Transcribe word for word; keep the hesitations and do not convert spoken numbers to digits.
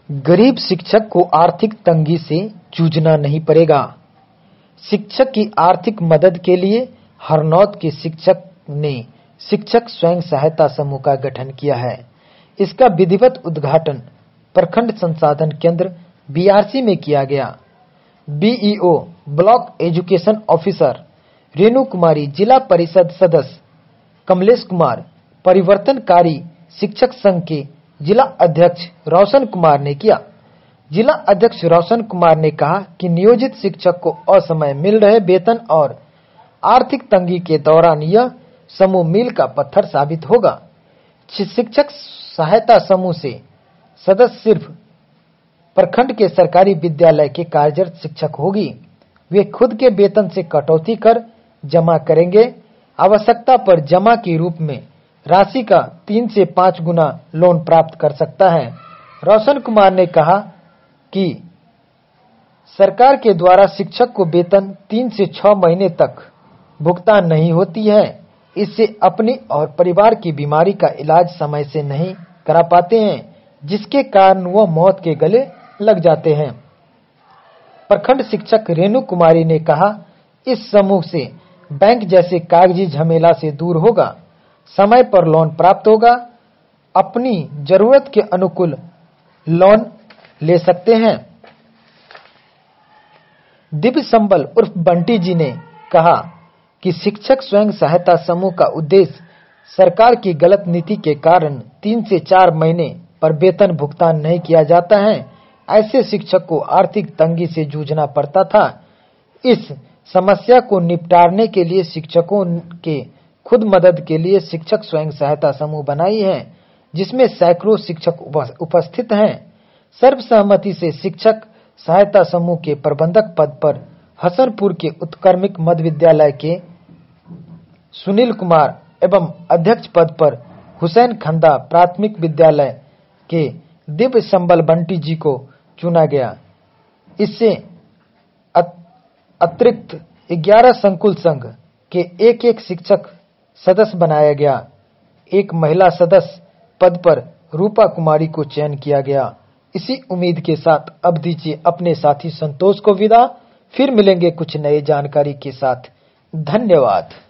गरीब शिक्षक को आर्थिक तंगी से जूझना नहीं पड़ेगा। शिक्षक की आर्थिक मदद के लिए हरनौत के शिक्षक ने शिक्षक स्वयं सहायता समूह का गठन किया है। इसका विधिवत उद्घाटन प्रखंड संसाधन केंद्र बीआरसी में किया गया। BEO block education officer Renu Kumari, जिला परिषद सदस्य कमलेश कुमार, परिवर्तनकारी शिक्षक संघ के जिला अध्यक्ष रोशन कुमार ने किया। जिला अध्यक्ष रोशन कुमार ने कहा कि नियोजित शिक्षक को असमय मिल रहे वेतन और आर्थिक तंगी के दौरान यह समूह मील का पत्थर साबित होगा। शिक्षक सहायता समूह से सदस्य सिर्फ प्रखंड के सरकारी विद्यालय के कार्यरत शिक्षक होगी। वे खुद के वेतन से कटौती कर जमा करेंगे। आवश्यकता पर जमा के रूप में राशि का तीन से पांच गुना लोन प्राप्त कर सकता है। रोशन कुमार ने कहा कि सरकार के द्वारा शिक्षक को वेतन तीन से छह महीने तक भुगतान नहीं होती है। इससे अपनी और परिवार की बीमारी का इलाज समय से नहीं करा पाते हैं, जिसके कारण वह मौत के गले लग जाते हैं। प्रखंड शिक्षक रेणु कुमारी ने कहा, इस समूह से बैंक जैसे कागजी झमेला से दूर होगा, समय पर लोन प्राप्त होगा, अपनी जरूरत के अनुकूल लोन ले सकते हैं। दिव्य संबल उर्फ बंटी जी ने कहा कि शिक्षक स्वयं सहायता समूह का उद्देश्य सरकार की गलत नीति के कारण तीन से चार महीने पर वेतन भुगतान नहीं किया जाता है। ऐसे शिक्षक को आर्थिक तंगी से जूझना पड़ता था। इस समस्या को निपटाने के लिए शिक्षकों के खुद मदद के लिए शिक्षक स्वयं सहायता समूह बनाई है, जिसमें सैकड़ों शिक्षक उपस्थित हैं। सर्वसहमति से शिक्षक सहायता समूह के प्रबंधक पद पर हसनपुर के उत्क्रमिक मध्य विद्यालय के सुनील कुमार एवं अध्यक्ष पद पर हुसैन खंदा प्राथमिक विद्यालय के दिव्य संबल बंटी जी को चुना गया। इससे अतिरिक्त ग्यारह संकुल संघ के एक एक शिक्षक सदस्य बनाया गया। एक महिला सदस्य पद पर रूपा कुमारी को चयन किया गया। इसी उम्मीद के साथ अब दीजिए अपने साथी संतोष को विदा। फिर मिलेंगे कुछ नई जानकारी के साथ। धन्यवाद।